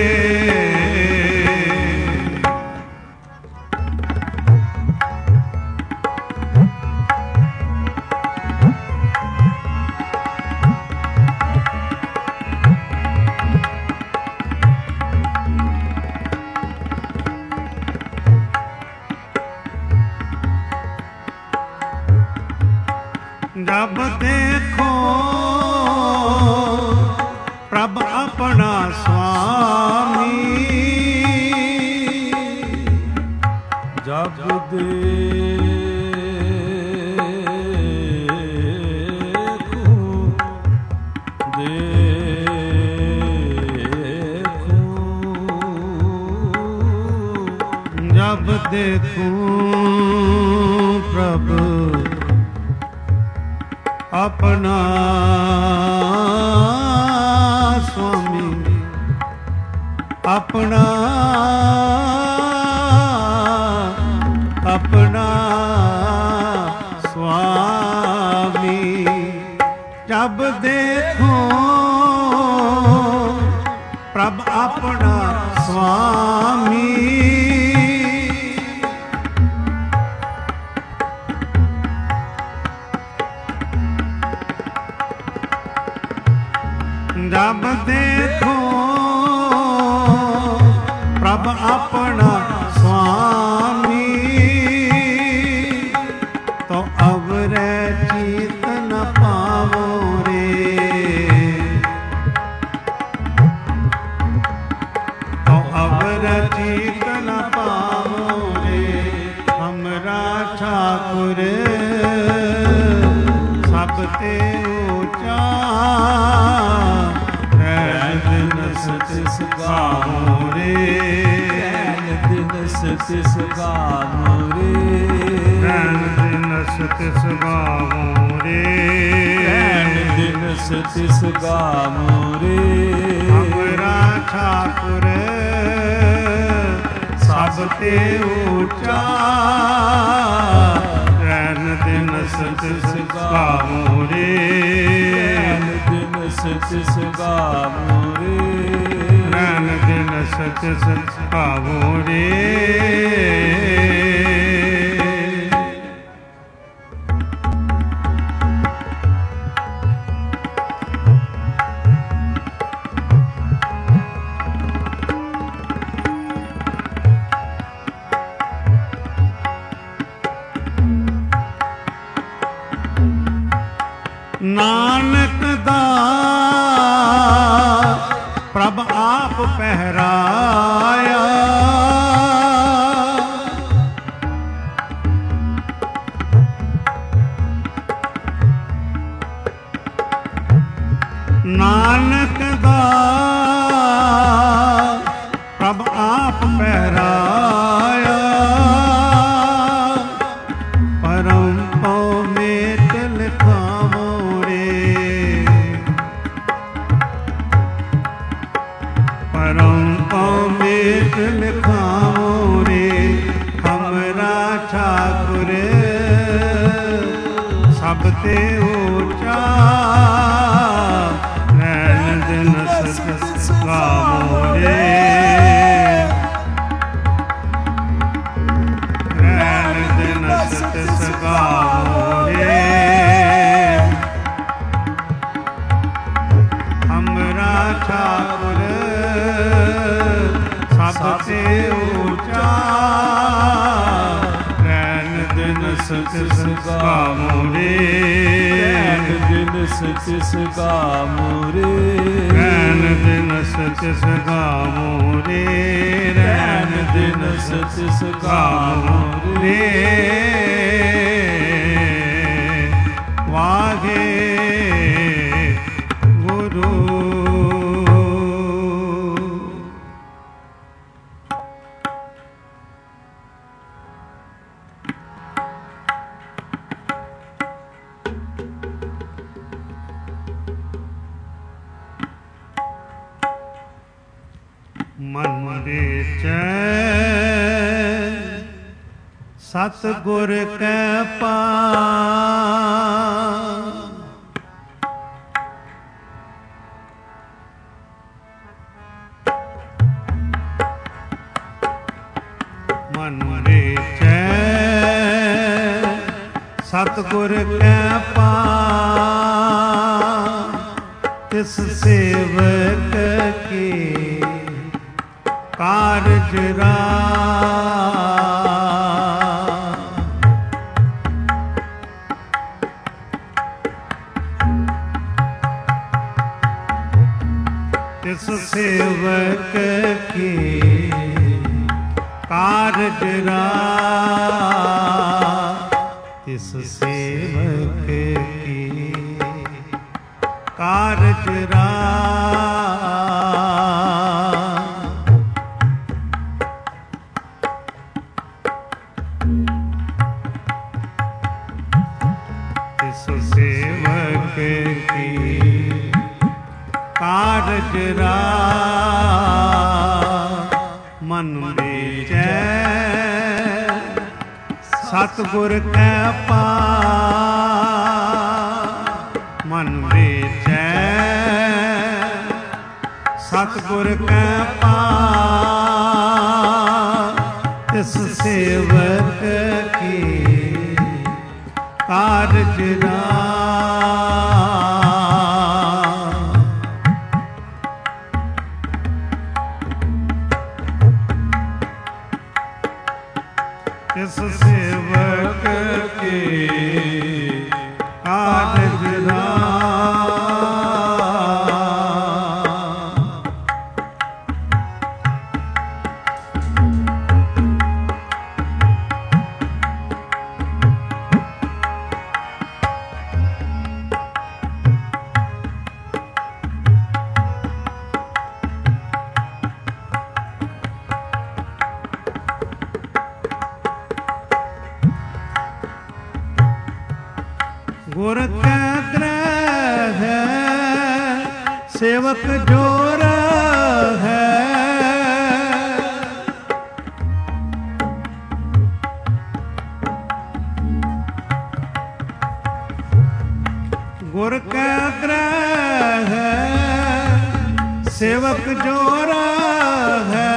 जब देखो प्रभ अपना स्वामी जब देखो देखो जब देखो प्रभ अपना स्वामी अपना अपना स्वामी जब देखो प्रभ अपना स्वामी जब देखो प्रभ अपना स्वामी तो अवर चीत न पावो रे तो अवर चीत न पावो रे हमरा ठाकुर सब ते ऊंचा सत गावो रे रैन दिन सत गावो रे रैन दिन सत गावो रे रैन दिन सत गावो रे हमरा ठाकुर सब ते ऊंचा रैन दिन सत गावो रे रैन दिन सत गावो रे रैन दिन सत गावो रे नानक दा प्रभ आप पहराया नानक दा प्रभ आप पहराया परम पौ मेट लिखावो रे परम पौ मेट लिखावो रे हमरा ठाकुर सब ते ऊंचा रैन दिन सत गावो रे रैन दिन सत गावो रे हमरा ठाकुर सब ते ऊंचा रैन दिन सत गावो रे रैन दिन सत गावो रे रैन दिन तिस गावो रे, रैन दिन तिस गावो रे, वाहे गुरु। मन बेचै सतगुर कै पास, मन बेचै सतगुर कै पास, तिस सेवक की कारज तिस सेवक की कारज तिस सेवक की कारज सेवक की कारज मन बेचै सतगुर कै पास, मन बेचै सतगुर कै पास, तिस सेवक की कारज तिस सेवक के कारज गुर कै ग्रह है सेवक जोर है, गुर कै ग्रह है सेवक जोर है,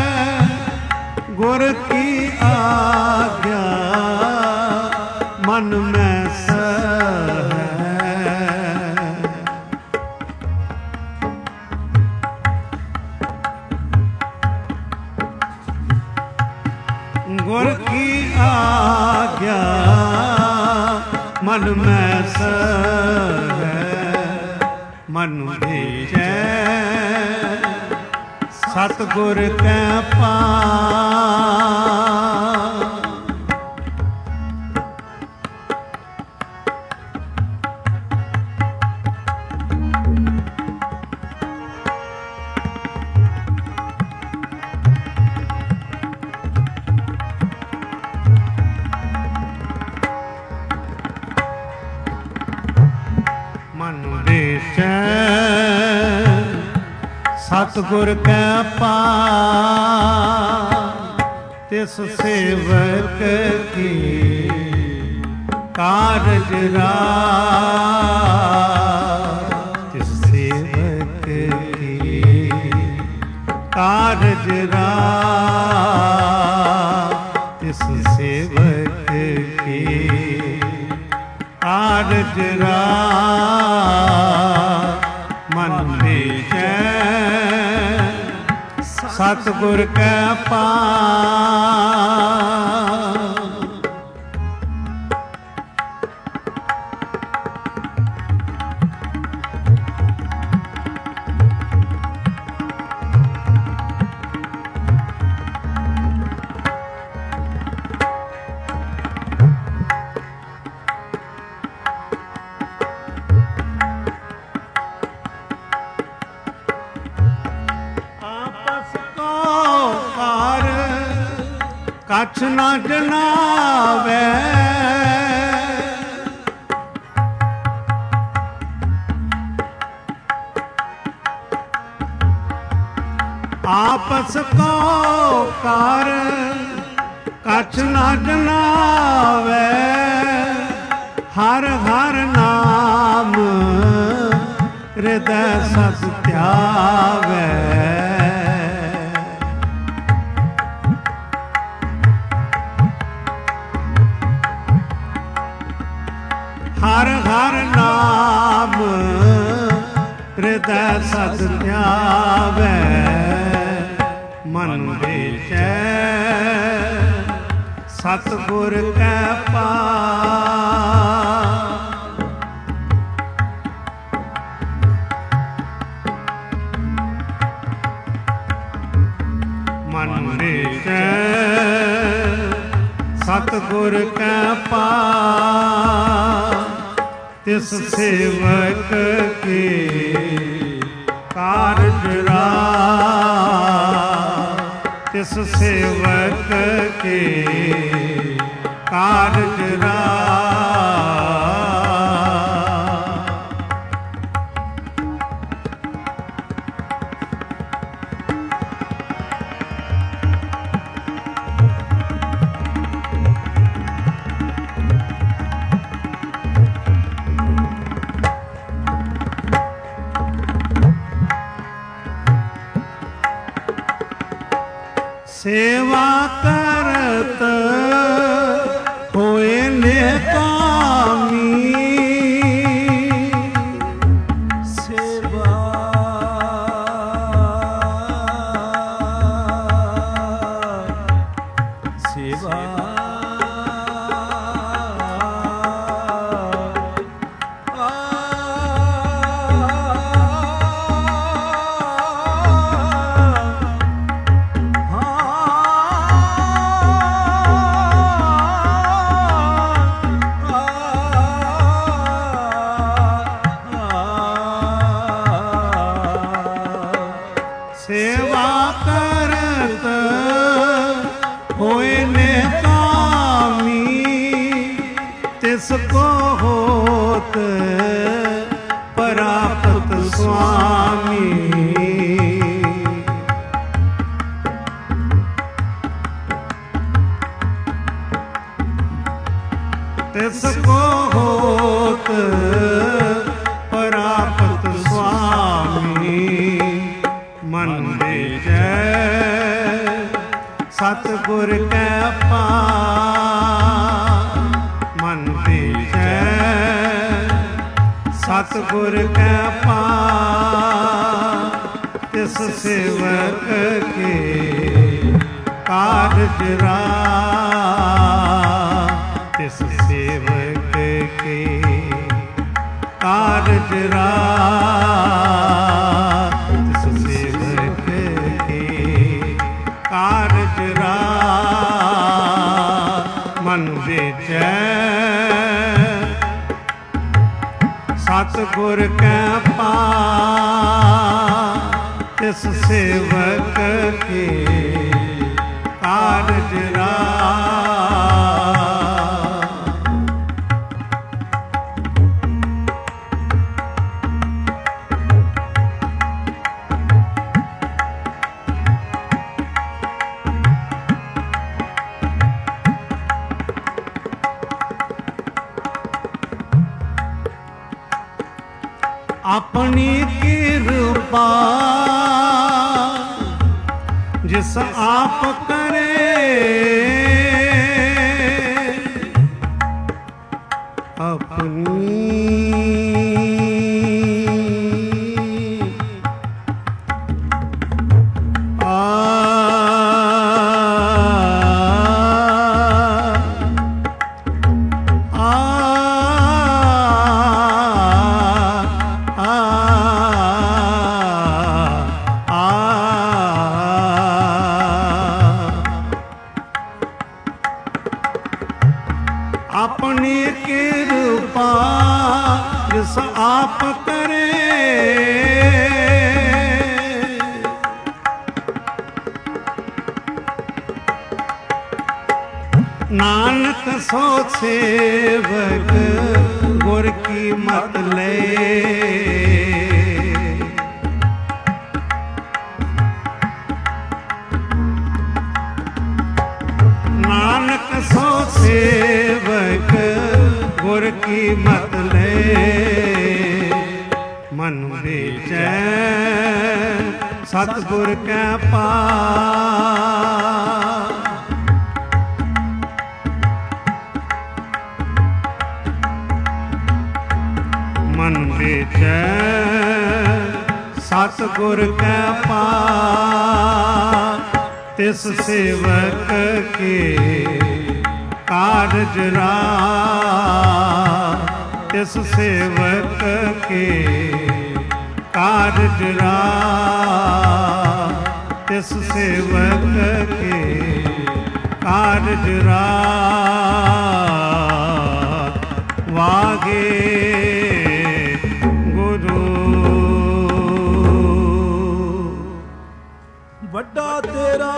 गुर की आज्ञा मन में गुर की आज्ञा मन में है, मन भेजै सतगुर कै पास, मन बेचै सतगुर कै पास, तिस सेवक की कारज तिस सेवक की कारज तिस सेवक की कारज मन बेचै सतगुर कै पास, कछ ना जनावे आपस को कार कछ ना जनावे हर हर नाम हृदय सस त्यावे हर हर नाम हृदय सस त्यावे मन बेचै सतगुर कै पास मन बेचै सतगुर कै पास तिस सेवक के कारज रास तिस सेवक के कारज रास सेवा करत होए नेकामी सेवा सेवा सेवा करत होए नेकामी तिसको होत परापत स्वामी तिसको होत परापत स्वामी मन बेचै सतगुर कै पास मन बेचै सतगुर कै पास तिस सेवक के कारज रास तिस सेवक के कारज रास कारज रास मन बेचै सतगुर कै पास तिस सेवक के कारज रास अपनी कृपा जिस आप करे अपनी आ अपनी कृपा जिस आप करे सो सेवक गुर की मत ले। नानक सो सेवक गुर की मत ले। मन बेचै सतगुर कै पास। मन बेचै सतगुर कै पास। तिस सेवक के कारज रास। तिस सेवक के कारज रास। तिस सेवक के कारज रास। वागे ਵੱਡਾ ਤੇਰਾ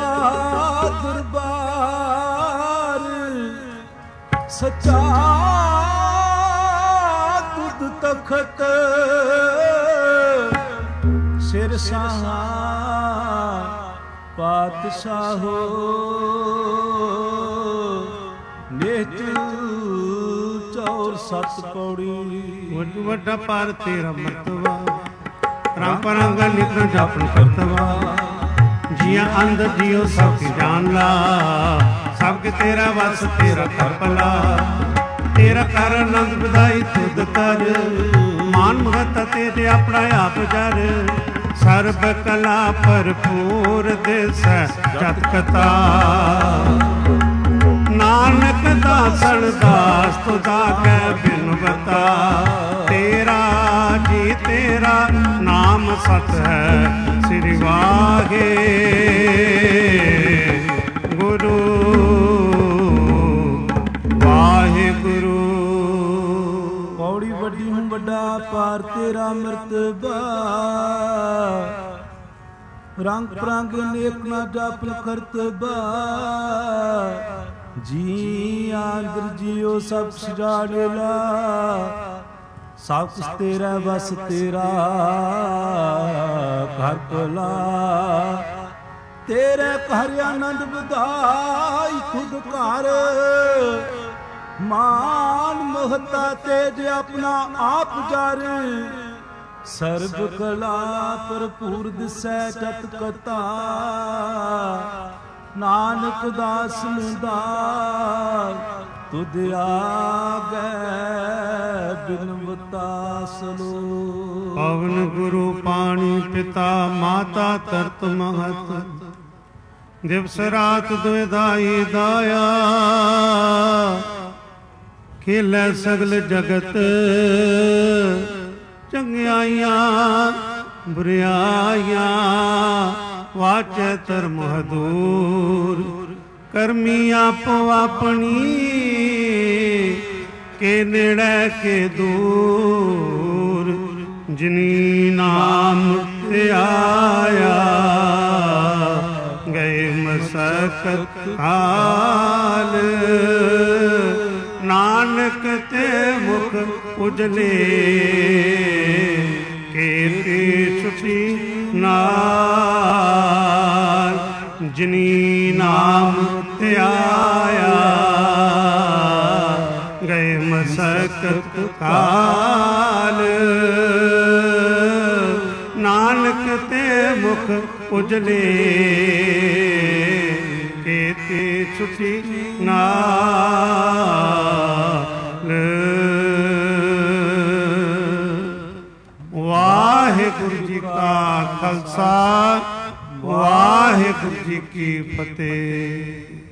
ਦਰਬਾਰ ਸੱਚਾ ਤੁਧ ਤਖਤ ਸਿਰ ਸਾਹਾ ਪਾਤਸ਼ਾਹੋ ਨਿਤ ਚੌਰ ਸਤ ਪੌੜੀ। ਵੱਡਾ ਪਰ ਤੇਰਾ ਮਰਤਬਾ ਰਾਮ ਪਰੰਗ ਨਿਤ ਜਪਨ ਕਰਤਵਾ। जिया अंदर जियो सब की जान ला। सबके तेरा वस तेरा करपला। तेरा कर आनंद बधाई तुद कर। मान महत तेरे अपना आप जर। सर्ब कला भरपूर दिस जत कथा। नानक दासन दास तुदा कै बिनवता। तेरा जी तेरा नाम सत है श्री वाहे गुरु वाहे गुरु। पौड़ी वड्डी हूँ वड्डा पार तेरा मर्तबा। रंग प्रंग नेक ना जापन करतबा। जी आंदर जियो सब सजाड़ेला। सब कुछ तेरा बस तेरा घर भला। तेरे घर आनंद बधाई खुद घर। मान महता तेज अपना आप जर। सर्ब कला भरपूर दिसै जत कथा। नानक दास दास तुद आगे बिनवता सलो। पवन गुरु पानी पिता माता तरत महत। दिवस रात दुधाई दाया। खेलै सगल जगत चंगियाइयां बुरियाइयां। वाचै धर्म हदूर करमी आपो अपनी। के नेड़े के दूर जिनी नाम ते आया। गए मसकत काल नानक ते मुख उजले। केते छुटी नाल जिनी नाम ते आया। गए मसकत काल नानक ते मुख उजले। केते छुटी नाल। वाहिगुरु जी का खालसा वाहिगुरु जी की फतेह।